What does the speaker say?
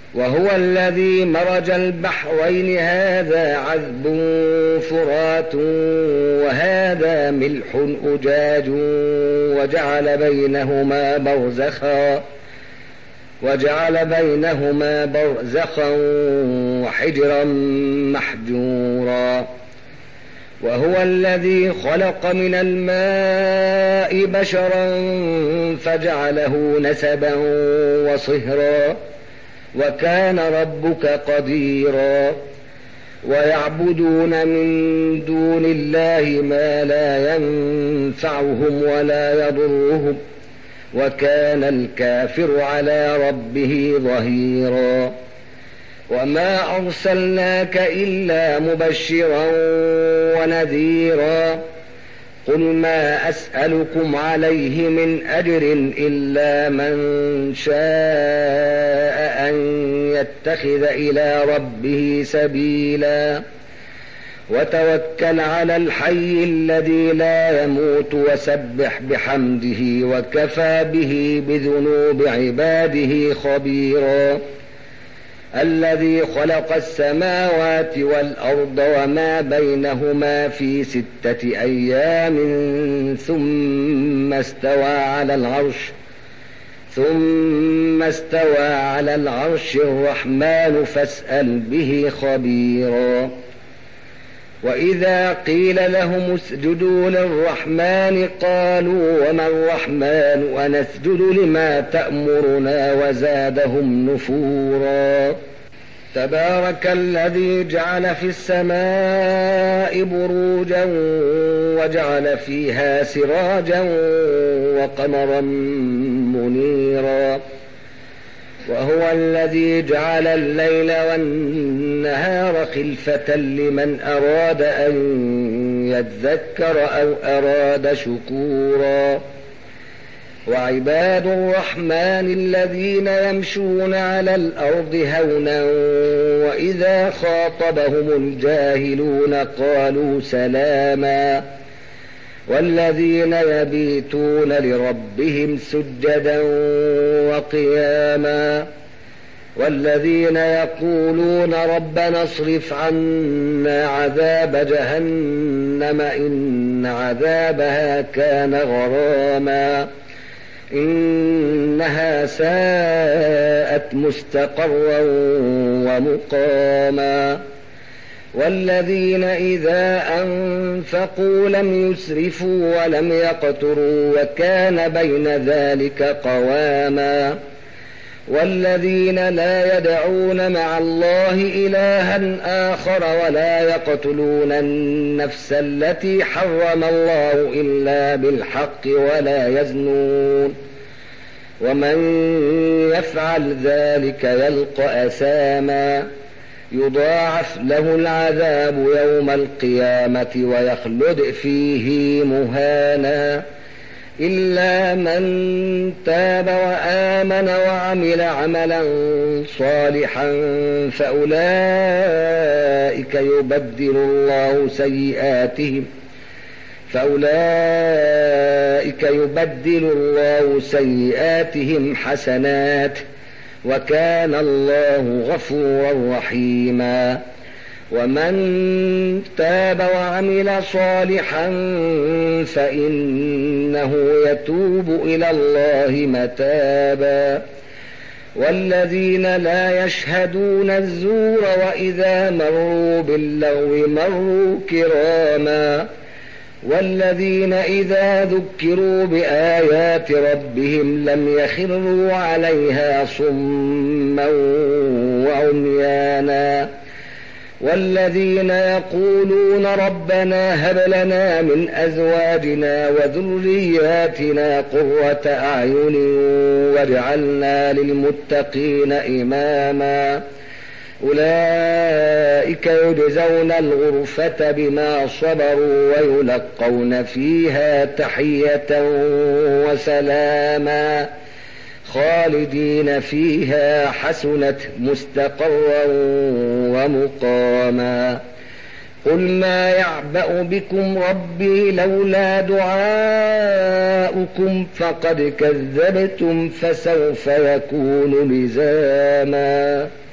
وهو الذي مرج البحرين هذا عذب فرات وهذا ملح أجاج وجعل بينهما برزخا وحجرا محجورا. وهو الذي خلق من الماء بشرا فجعله نسبا وصهرا وكان ربك قديرا. ويعبدون من دون الله ما لا ينفعهم ولا يضرهم وكان الكافر على ربه ظهيرا. وما أرسلناك إلا مبشرا ونذيرا. قل ما أسألكم عليه من أجر إلا من شاء أن يتخذ إلى ربه سبيلا. وتوكل على الحي الذي لا يموت وسبح بحمده وكفى به بذنوب عباده خبيرا. الذي خلق السماوات والأرض وما بينهما في 6 أيام ثم استوى على العرش الرحمن فاسأل به خبيرا. وإذا قيل لهم اسجدوا للرحمن قالوا وما الرحمن ونسجد لما تأمرنا وزادهم نفورا. تبارك الذي جعل في السماء بروجا وجعل فيها سراجا وقمرا منيرا. وهو الذي جعل الليل والنهار خلفة لمن أراد أن يذكر أو أراد شكورا. وعباد الرحمن الذين يمشون على الأرض هونا وإذا خاطبهم الجاهلون قالوا سلاما. والذين يبيتون لربهم سجدا وقياما. والذين يقولون ربنا اصرف عنا عذاب جهنم إن عذابها كان غراما إنها ساءت مستقرا ومقاما. والذين إذا أنفقوا لم يسرفوا ولم يقتروا وكان بين ذلك قواما. والذين لا يدعون مع الله إلها آخر ولا يقتلون النفس التي حرم الله إلا بالحق ولا يزنون ومن يفعل ذلك يلقى أثاما يضاعف له العذاب يوم القيامة ويخلد فيه مهانا إلا من تاب وآمن وعمل عملا صالحا فأولئك يبدل الله سيئاتهم حسنات وكان الله غفورا رحيما. ومن تاب وعمل صالحا فإنه يتوب إلى الله متابا. والذين لا يشهدون الزور وإذا مروا باللغو مروا كراما. والذين إذا ذكروا بآيات ربهم لم يخروا عليها صما وعميانا. والذين يقولون ربنا هب لنا من أزواجنا وذرياتنا قرة أعين واجعلنا للمتقين إماما. أولئك يجزون الغرفة بما صبروا ويلقون فيها تحية وسلاما خالدين فيها حسنت مستقرا ومقاما. قل ما يعبأ بكم ربي لولا دعاؤكم فقد كذبتم فسوف يكون لزاما.